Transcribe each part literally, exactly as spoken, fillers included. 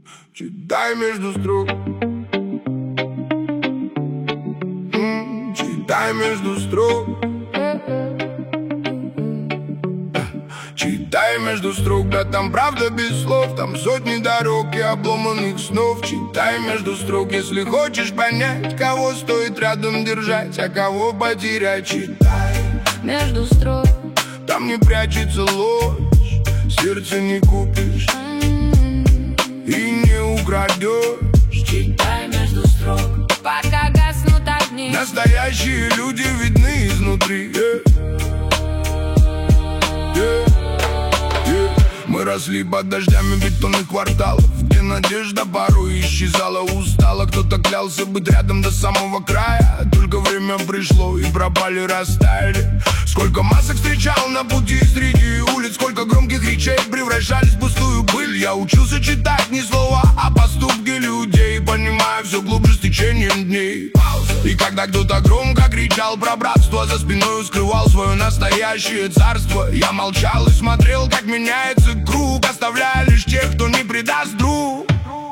Читай между строк. М, Читай между строк. Читай между строк, да там правда без слов. Там сотни дорог и обломанных снов. Читай между строк, если хочешь понять, кого стоит рядом держать, а кого потерять. Читай между строк, там не прячется ложь, сердце не купишь и не украдешь. Читай между строк, пока гаснут огни. Настоящие люди видны изнутри. yeah. Yeah. Yeah. Мы росли под дождями бетонных кварталов, где надежда порой исчезала, устала. Кто-то клялся быть рядом до самого края. Только время пришло и пропали, растаяли. Сколько масок встречал на пути среди улиц, сколько громких речей превращались в пустую пыль. Я учился читать не слова, а поступки людей, понимая все глубже с течением дней. И когда кто-то громко кричал про братство, за спиной скрывал свое настоящее царство, я молчал и смотрел, как меняется круг, оставляя лишь тех, кто не предаст друг.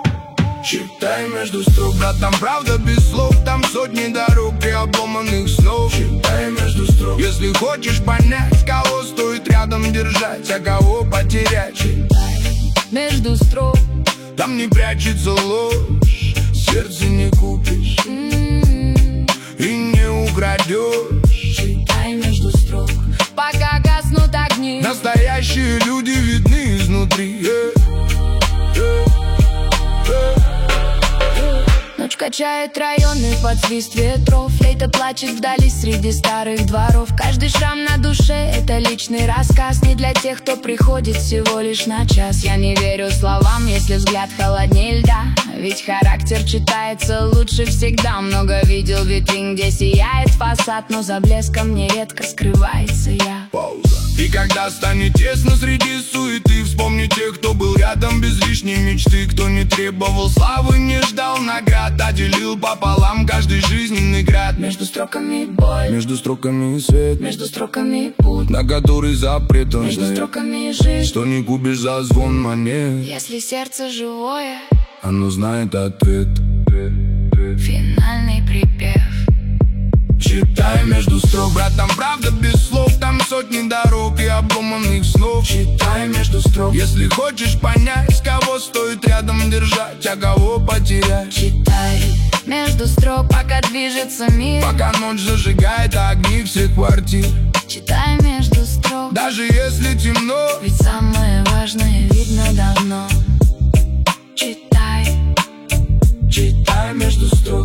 Читай между строк, да там правда без слов. Там сотни дорог и обломанных снов. Читай между строк, если хочешь понять, кого стоит рядом держать, а кого потерять. Читай между строк, там не прячется ложь, сердце не купишь и не украдешь. Читай между строк, пока гаснут огни. Настоящие люди видны изнутри. yeah. Yeah. Yeah. Ночь качает районы под свист ветров. Флейта плачет вдали среди старых дворов. Каждый шрам на душе — это личный рассказ, не для тех, кто приходит всего лишь на час. Я не верю словам, если взгляд холоднее льда, ведь характер читается лучше всегда. Много видел витрин, где сияет фасад, но за блеском нередко скрывается я. Пауза. И когда станет тесно среди суеты, вспомни тех, кто был рядом без лишней мечты. Кто не требовал славы, не ждал наград, а делил пополам каждый жизненный град. Между строками боль, между строками свет, между строками путь, на который запрет он между знает, строками жизнь. что не купишь за звон монет. Если сердце живое, оно знает ответ. финальный припев. Читай между строк, брат, там правда без слов. Там сотни дорог и обломанных снов. Читай между строк, если хочешь понять, кого стоит рядом держать, а кого потерять. Читай между строк, пока движется мир, пока ночь зажигает огни всех квартир. читай между строк, даже если темно, ведь самое важное видно давно. Читай, читай между строк.